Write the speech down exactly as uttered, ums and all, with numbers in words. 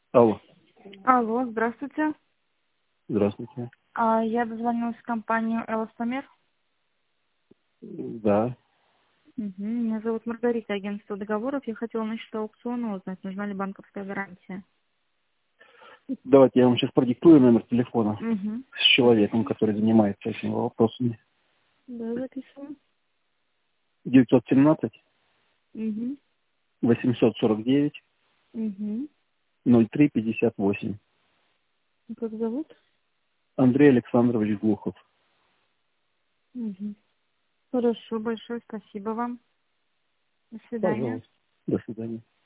Алло, Алло, здравствуйте. здравствуйте. А, я дозвонилась в компанию «Элостомер». Да. Угу. Меня зовут Маргарита, агентство договоров. Я хотела насчет аукциона узнать, нужна ли банковская гарантия. Давайте я вам сейчас продиктую номер телефона Угу. с человеком, который занимается этими вопросами. Да, записываю. девятьсот семнадцать Угу. восемьсот сорок девять Угу. ноль три пятьдесят восемь. Как зовут? Андрей Александрович Глухов. Угу. Хорошо, большое спасибо вам. До свидания. Пожалуйста. До свидания.